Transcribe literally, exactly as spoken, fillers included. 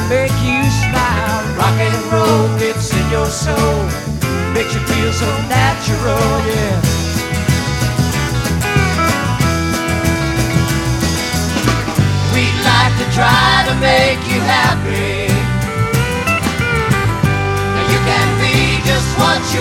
make you smile. Rock and roll gets in your soul, makes you feel so natural, yeah. We'd like to try to make you happy. Now you can be just what you